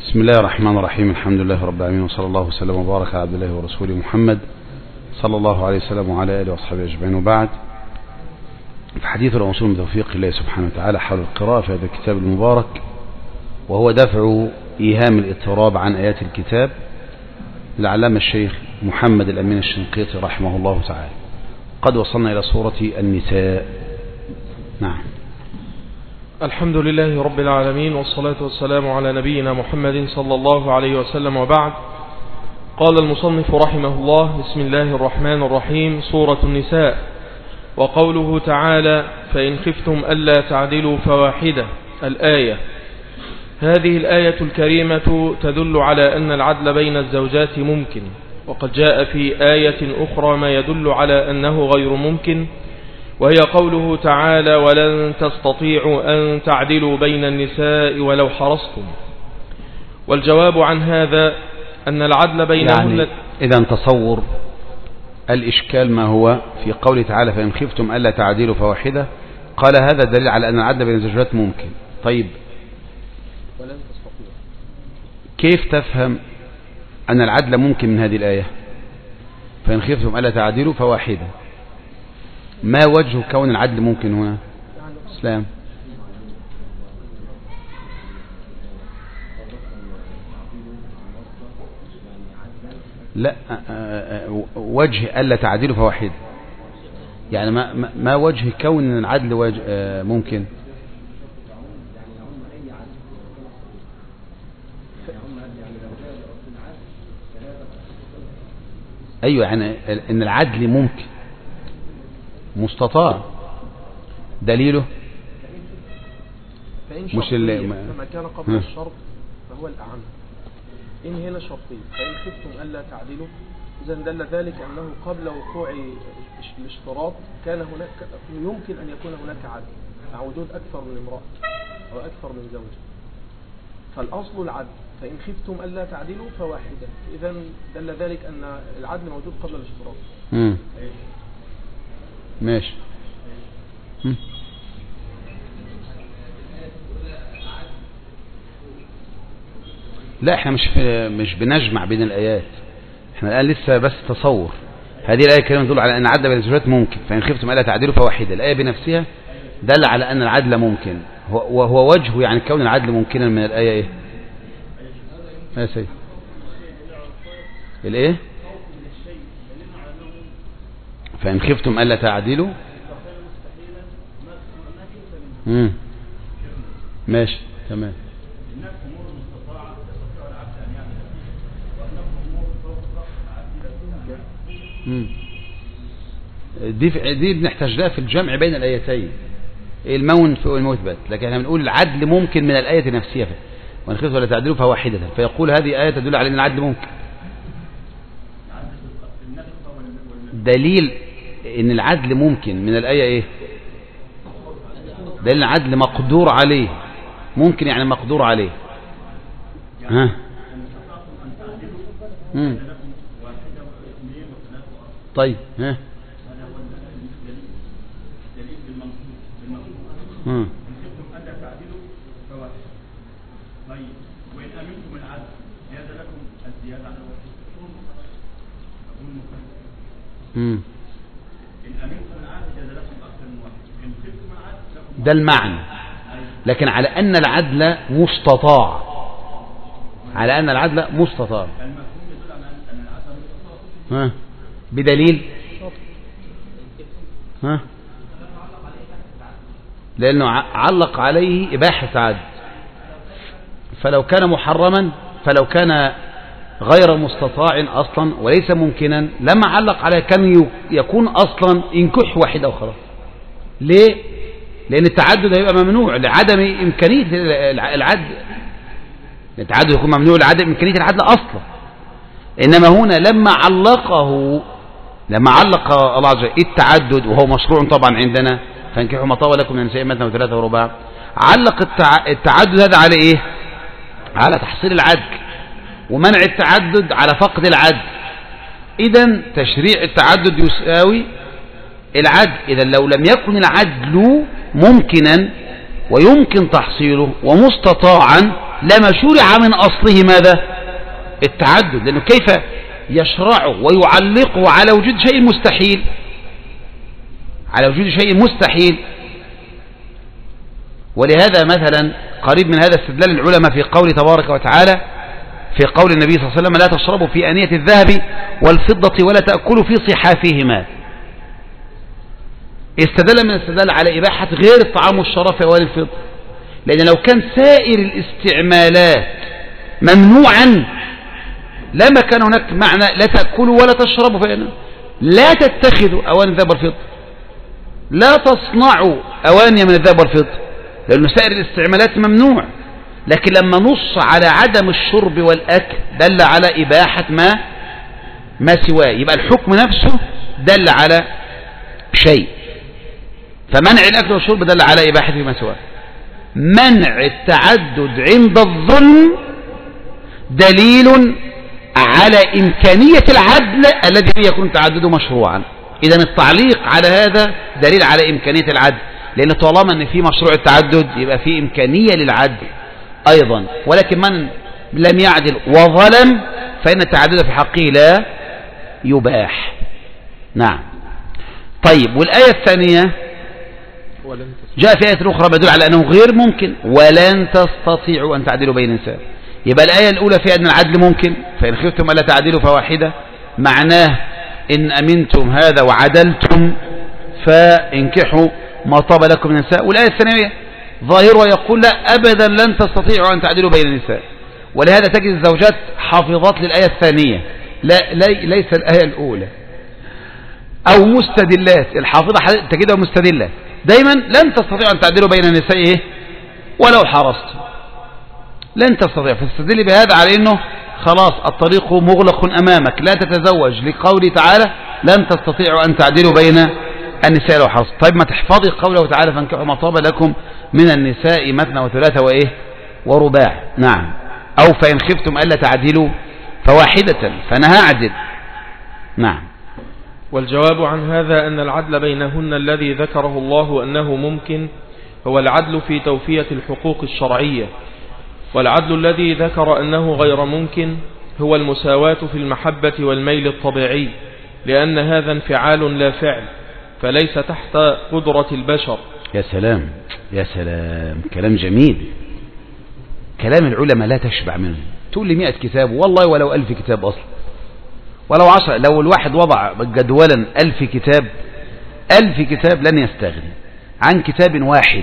بسم الله الرحمن الرحيم. الحمد لله رب العالمين، وصلى الله وسلم وبارك على عبد الله ورسوله محمد صلى الله عليه وسلم وعلى آله وأصحابه أجمعين، وبعد. فحديث الوصول من توفيق الله سبحانه وتعالى حول القراءة في هذا الكتاب المبارك، وهو دفع إيهام الاضطراب عن آيات الكتاب للعلامة الشيخ محمد الأمين الشنقيطي رحمه الله تعالى. قد وصلنا إلى سورة النساء. نعم. الحمد لله رب العالمين، والصلاة والسلام على نبينا محمد صلى الله عليه وسلم، وبعد. قال المصنف رحمه الله: بسم الله الرحمن الرحيم. سورة النساء. وقوله تعالى: فإن خفتم ألا تعدلوا فواحدة. الآية. هذه الآية الكريمة تدل على أن العدل بين الزوجات ممكن، وقد جاء في آية أخرى ما يدل على أنه غير ممكن، وهي قوله تعالى: ولن تستطيعوا أن تعدلوا بين النساء ولو حرصتم. والجواب عن هذا أن العدل بينهن، يعني إذا تصور الإشكال ما هو في قوله تعالى: فإن خفتم ألا تعدلوا فواحدة. قال هذا دليل على أن العدل بين الزوجات ممكن. طيب، كيف تفهم أن العدل ممكن من هذه الآية؟ فإن خفتم ألا تعدلوا فواحدة، ما وجه كون العدل ممكن هنا؟ اسلام. لا، وجه ألا تعدلوا فواحدة، يعني ما وجه كون العدل ممكن؟ أيوة، يعني إن العدل ممكن مستطاع. دليله مش لما كان قبل الشرط فهو الأعم. إن هنا شرطين: فإن خفتم ألا تعدلوا، إذا دل ذلك أنه قبل وقوع الاشتراط كان هناك يمكن أن يكون هناك عدل مع وجود أكثر من امرأة أو أكثر من زوجة، فالأصل العدل. فإن خفتم ألا تعدلوا فواحدة، إذا دل ذلك أن العدل موجود قبل الاشتراط. ماشي. لا، احنا مش بنجمع بين الآيات، احنا الآن لسه بس تصور. هذه الآية الكريمة تدل على أن العدل بين الزوجات ممكن. فإن خفتم ألا تعدلوا فواحدة، الآية بنفسها دل على أن العدل ممكن، وهو وجه يعني كون العدل ممكنا من الآية ايه؟ يا سيد الايه؟ فإن خفتم ألا تعدلوا. ماشي، تمام. دي بنحتاج لها في الجمع بين الآيتين، المون فوق المثبت، لكن احنا بنقول العدل ممكن من الآية نفسها. وإن خفتم ألا تعدلوا فواحدة، فيقول هذه آية تدل على أن العدل ممكن. دليل ان العدل ممكن من الآية ايه؟ دليل العدل مقدور عليه. ممكن يعني مقدور عليه. ها. طيب. ها. ده المعنى، لكن على أن العدل مستطاع، على أن العدل مستطاع. ها. بدليل. ها. لأنه علق عليه إباحة عدل، فلو كان محرما، فلو كان غير مستطاع أصلا وليس ممكنا لما علق عليه كان يكون أصلا ينكح واحدة وخلاص. ليه؟ لأن التعدد هيبقى ممنوع لعدم إمكانية العدل. التعدد يكون ممنوع لعدم إمكانية العدل أصلا. إنما هنا لما علق الله عز وجل التعدد، وهو مشروع طبعا عندنا، فانكحوا ما طاب لكم من النساء مثنى وثلاثة ورباع، علق التعدد هذا على إيه؟ على تحصيل العدل، ومنع التعدد على فقد العدل. إذن تشريع التعدد يساوي العدل. إذن لو لم يكن العدل ممكنا ويمكن تحصيله ومستطاعا لما شرع من أصله ماذا؟ التعدد، لأنه كيف يشرعه ويعلقه على وجود شيء مستحيل، على وجود شيء مستحيل. ولهذا مثلا قريب من هذا استدلال العلماء في قول تبارك وتعالى في قول النبي صلى الله عليه وسلم لا تشربوا في آنية الذهب والفضة ولا تأكلوا في صحافهما. استدل من الاستدلال على إباحة غير الطعام والشراب في أواني الفضة، لأن لو كان سائر الاستعمالات ممنوعا لما كان هناك معنى لا تأكلوا ولا تشربوا فإن لا تتخذوا أواني الذهب والفضة، لا تصنعوا أواني من الذهب والفضة، لأن سائر الاستعمالات ممنوع. لكن لما نص على عدم الشرب والأكل دل على إباحة ما سواه، يبقى الحكم نفسه دل على شيء. فمنع الأكل والشرب دل على إباحة ما سواه. منع التعدد عند الظلم دليل على إمكانية العدل الذي فيه يكون تعدده مشروعا. إذن التعليق على هذا دليل على إمكانية العدل، لأن طالما أن في مشروع التعدد يبقى في إمكانية للعدل أيضا. ولكن من لم يعدل وظلم فإن التعدد في حقه لا يباح. نعم. طيب، والآية الثانية جاء في آية أخرى بدل على أنه غير ممكن ولن تستطيعوا أن تعدلوا بين النساء. يبقى الآية الأولى فيها أن العدل ممكن، فإن خفتم ألا تعدلوا فواحدة، معناه إن أمنتم هذا وعدلتم فانكحوا ما طاب لكم من النساء. والآية الثانية ظاهرها يقول لا أبدا لن تستطيعوا أن تعدلوا بين النساء. ولهذا تجد الزوجات حافظات للآية الثانية ليس الآية الأولى، أو مستدلات. الحافظة تجدها مستدلة دايما لن تستطيعوا أن تعدلوا بين النساء إيه؟ ولو حرصتم لن تستطيع. فاستدل بهذا على أنه خلاص الطريق مغلق أمامك لا تتزوج، لقوله تعالى لن تستطيعوا أن تعدلوا بين النساء لو حرصتم. طيب ما تحفظي قوله تعالى فانكحوا ما طاب لكم من النساء مثنى وثلاثة وإيه ورباع. نعم. أو فإن خفتم ألا تعدلوا فواحدة فأنا هعدل. نعم. والجواب عن هذا أن العدل بينهن الذي ذكره الله أنه ممكن هو العدل في توفية الحقوق الشرعية، والعدل الذي ذكر أنه غير ممكن هو المساواة في المحبة والميل الطبيعي، لأن هذا انفعال لا فعل فليس تحت قدرة البشر. يا سلام يا سلام، كلام جميل. كلام العلماء لا تشبع منه. تقول لي 100 كتاب والله ولو 1000 كتاب أصلا، ولو 10. لو الواحد وضع جدولا 1000 كتاب 1000 كتاب لن يستغني عن كتاب واحد،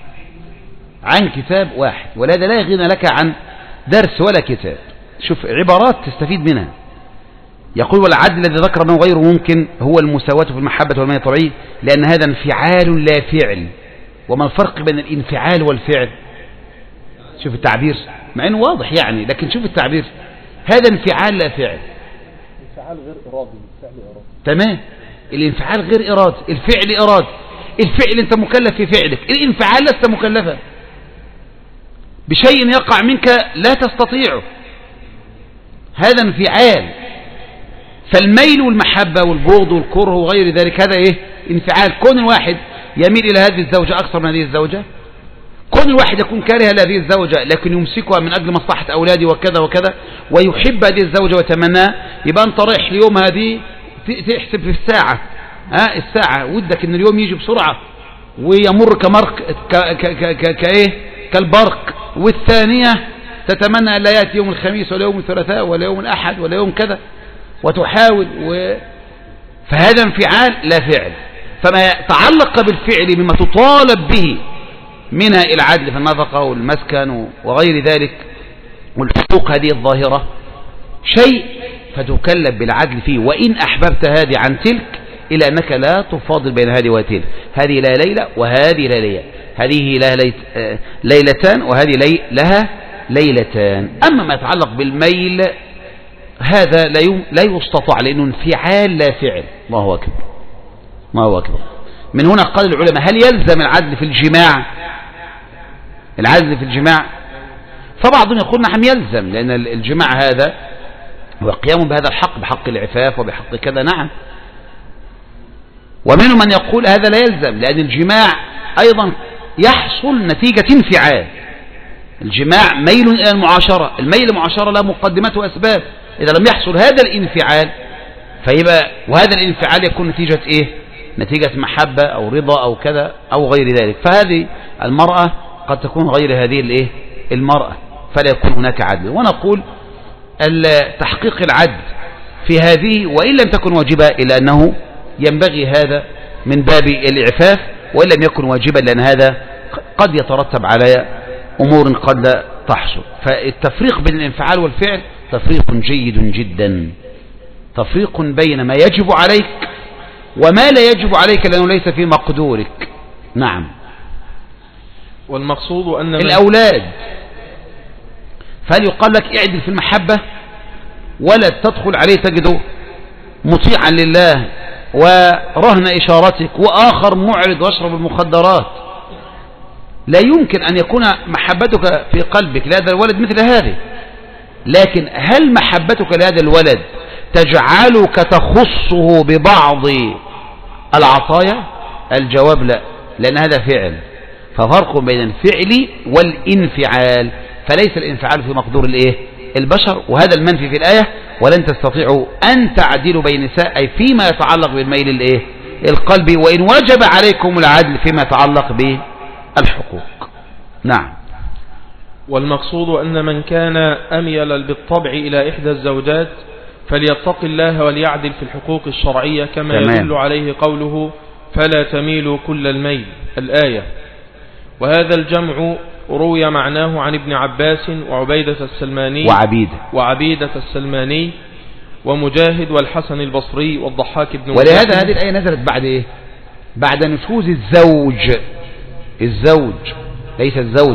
عن كتاب واحد. ولهذا لا يغنى لك عن درس ولا كتاب. شوف عبارات تستفيد منها. يقول والعدل الذي ذكر أنه غير ممكن هو المساواة في المحبة والميل الطبيعي، لأن هذا انفعال لا فعل. وما الفرق بين الانفعال والفعل؟ شوف التعبير مع أنه واضح يعني، لكن شوف التعبير، هذا انفعال لا فعل. انفعال غير إرادي، فعل إرادي. تمام. الانفعال غير إرادي، الفعل إرادي. الفعل أنت مكلف في فعلك، الانفعال لست مكلفا بشيء يقع منك لا تستطيعه، هذا انفعال. فالميل والمحبة والبغض والكره وغير ذلك هذا ايه؟ انفعال. كون الواحد يميل إلى هذه الزوجة أكثر من هذه الزوجة، كون الواحد يكون كارها لهذه الزوجة لكن يمسكها من أجل مصلحة أولادي وكذا وكذا، ويحب هذه الزوجة ويتمناها، يبقى أنت رايح اليوم هذه تحسب في الساعة، الساعة ودك إن اليوم يجي بسرعة ويمر كالبرق. والثانية تتمنى أن لا يأتي يوم الخميس ولا يوم الثلاثاء ولا يوم الأحد ولا يوم كذا، وتحاول فهذا انفعال لا فعل. فما يتعلق بالفعل مما تطالب به منها العدل في النفقة والمسكن وغير ذلك والحقوق هذه الظاهرة شيء فتكلف بالعدل فيه، وإن أحببت هذه عن تلك، إلى أنك لا تفاضل بين هذه وتلك. هذه لا ليلة وهذه لا ليلة، هذه لها ليلتان وهذه لها ليلتان. أما ما يتعلق بالميل هذا لا يستطاع، لأنه انفعال لا فعل. الله أكبر الله أكبر. من هنا قال العلماء هل يلزم العدل في الجماع؟ العدل في الجماع، فبعضهم يقول نعم يلزم، لأن الجماع هذا هو قيام بهذا الحق، بحق العفاف وبحق كذا. نعم. ومنهم من يقول هذا لا يلزم، لأن الجماع أيضا يحصل نتيجة انفعال، الجماع ميل إلى المعاشرة، الميل إلى المعاشرة له مقدمات وأسباب. إذا لم يحصل هذا الانفعال فيبقى، وهذا الانفعال يكون نتيجة إيه؟ نتيجة محبة أو رضا أو كذا أو غير ذلك. فهذه المرأة قد تكون غير هذه الإيه؟ المرأة، فلا يكون هناك عدل. ونقول تحقيق العدل في هذه وإن لم تكن واجبة، إلا أنه ينبغي هذا من باب الإعفاف، وإن لم يكن واجبا لأن هذا قد يترتب على أمور قد لا تحصل. فالتفريق بين الانفعال والفعل تفريق جيد جدا، تفريق بين ما يجب عليك وما لا يجب عليك لأنه ليس في مقدورك. نعم. والمقصود أن الأولاد، فهل يقال لك اعدل في المحبة؟ ولد تدخل عليه تجده مطيعا لله ورهن إشارتك، وآخر معرض واشرب المخدرات، لا يمكن أن يكون محبتك في قلبك لهذا الولد مثل هذه. لكن هل محبتك لهذا الولد تجعلك تخصه ببعض العطايا؟ الجواب لا، لأن هذا فعل. ففرق بين الفعل والانفعال، فليس الانفعال في مقدور البشر، وهذا المنفي في الآية: ولن تستطيعوا أن تعدلوا بين النساء، أي فيما يتعلق بالميل القلبي، وإن وجب عليكم العدل فيما يتعلق بالحقوق. نعم. والمقصود أن من كان أميل بالطبع إلى إحدى الزوجات فليتق الله وليعدل في الحقوق الشرعية، كما يدل عليه قوله: فلا تميلوا كل الميل، الآية. وهذا الجمع روي معناه عن ابن عباس وعبيدة السلماني وعبيدة السلماني ومجاهد والحسن البصري والضحاك بن ولهذا هذه الآية نزلت بعد إيه؟ بعد نفوذ الزوج ليس الزوج.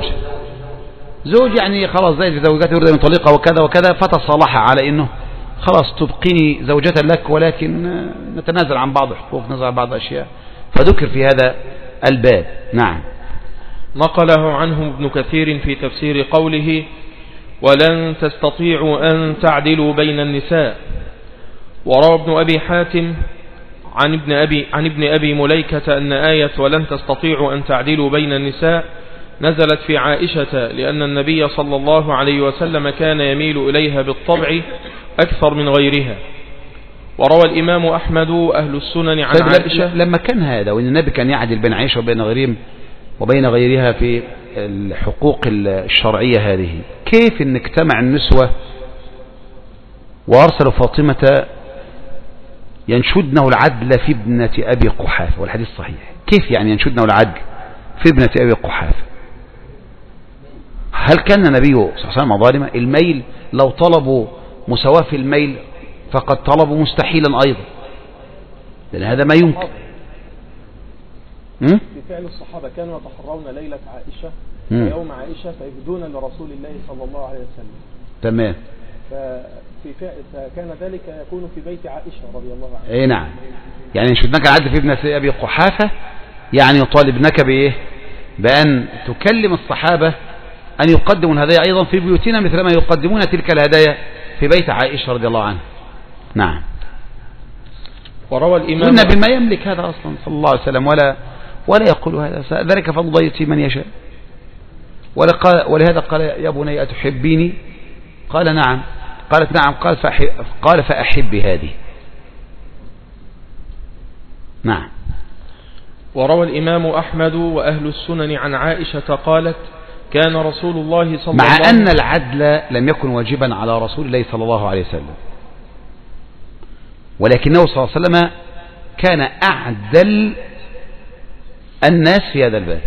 زوج يعني خلاص زي زوجته يريد من طليقة وكذا وكذا، فتصالح على إنه خلاص تبقيني زوجة لك، ولكن نتنازل عن بعض الحقوق، نتنازل عن بعض الأشياء، فذكر في هذا الباب. نعم. نقله عنهم ابن كثير في تفسير قوله: ولن تستطيعوا أن تعدلوا بين النساء. وروى ابن أبي حاتم عن ابن أبي مليكة أن آية ولن تستطيعوا أن تعدلوا بين النساء نزلت في عائشة، لأن النبي صلى الله عليه وسلم كان يميل إليها بالطبع أكثر من غيرها. وروى الإمام أحمد أهل السنن عن عائشة لما كان هذا، وأن النبي كان يعدل بين عائشة وبين غيرها في الحقوق الشرعية هذه، كيف ان اجتمع النسوة وارسلوا فاطمة ينشدنه العدل في ابنة ابي قحافة، والحديث صحيح. كيف يعني ينشدنه العدل في ابنة ابي قحافة؟ هل كان النبي صلى الله عليه وسلم ظالما؟ الميل لو طلبوا مساواة في الميل فقد طلبوا مستحيلا ايضا، لان هذا ما يمكن. في فعل الصحابة كانوا يتحرون ليلة عائشة ويوم عائشة فيهدون لرسول الله صلى الله عليه وسلم. تمام. فكان ذلك يكون في بيت عائشة رضي الله عنها. اي نعم. يعني ينشدنك العدل في ابنة ابي قحافة، يعني يطالبنك بايه؟ بأن تكلم الصحابة أن يقدموا الهدايا أيضا في بيوتنا مثل ما يقدمون تلك الهدايا في بيت عائشة رضي الله عنها. نعم. وروى الإمام والنبي ما يملك هذا أصلا صلى الله عليه وسلم، ولا يقول هذا، ذلك فضل يؤتي من يشاء. ولهذا قال: يا بني أتحبيني؟ قال: نعم. قالت: نعم. قال: فأحب هذه. نعم. وروى الإمام أحمد وأهل السنن عن عائشة قالت: كان رسول الله صلى الله عليه وسلم، مع أن العدل لم يكن واجبا على رسول الله صلى الله عليه وسلم، ولكنه صلى الله عليه وسلم كان أعدل الناس في هذا الباب،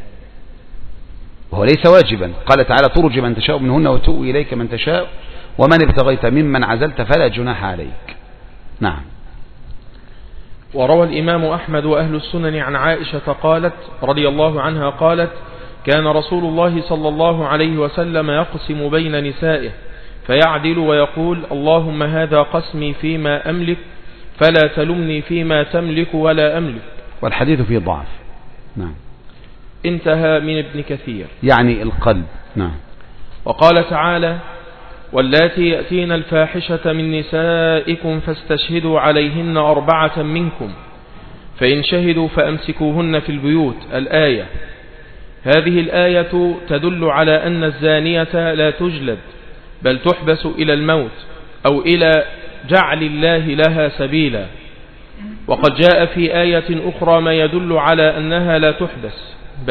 وهو ليس واجبا. قال تعالى: ترجي من تشاء منهن وتؤوي إليك من تشاء ومن ابتغيت ممن عزلت فلا جناح عليك. نعم. وروى الإمام أحمد وأهل السنن عن عائشة قالت رضي الله عنها قالت: كان رسول الله صلى الله عليه وسلم يقسم بين نسائه فيعدل ويقول: اللهم هذا قسمي فيما أملك فلا تلمني فيما تملك ولا أملك. والحديث فيه ضعف. نعم. انتهى من ابن كثير، يعني القلب. نعم. وقال تعالى: واللاتي يأتين الفاحشة من نسائكم فاستشهدوا عليهن 4 منكم فإن شهدوا فأمسكوهن في البيوت، الآية. هذه الآية تدل على أن الزانية لا تجلد بل تحبس إلى الموت أو إلى جعل الله لها سبيلا. وقد جاء في آية أخرى ما يدل على أنها لا تحبس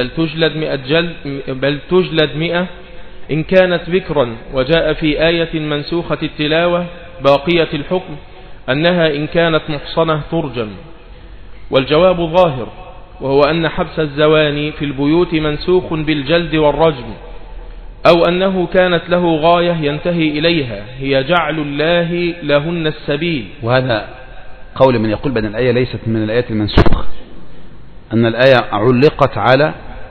بل تجلد 100 إن كانت بكرا. وجاء في آية منسوخة التلاوة باقية الحكم أنها إن كانت محصنة ترجم. والجواب ظاهر، وهو أن حبس الزواني في البيوت منسوخ بالجلد والرجم، أو أنه كانت له غاية ينتهي إليها هي جعل الله لهن السبيل. وهذا قول من يقول بأن الآية ليست من الآيات المنسوخة، أن الآية علقت على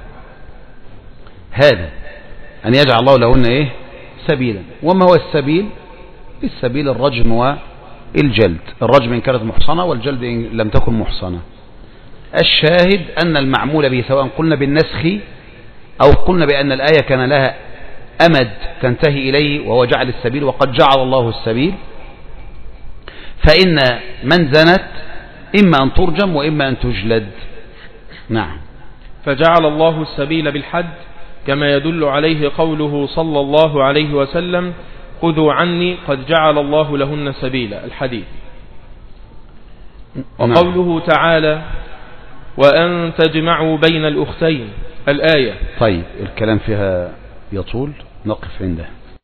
هذا أن يجعل الله لهن سبيلا. وما هو السبيل؟ السبيل الرجم والجلد، الرجم إن كانت محصنة والجلد إن لم تكن محصنة. الشاهد أن المعمول به سواء قلنا بالنسخ أو قلنا بأن الآية كان لها أمد تنتهي إليه وهو جعل السبيل، وقد جعل الله السبيل، فإن من زنت إما أن ترجم وإما أن تجلد. نعم. فجعل الله السبيل بالحد كما يدل عليه قوله صلى الله عليه وسلم: خذوا عني قد جعل الله لهن سبيلا، الحديث. وقوله تعالى: وأن تجمعوا بين الأختين، الآية. طيب، الكلام فيها يطول، نقف عنده.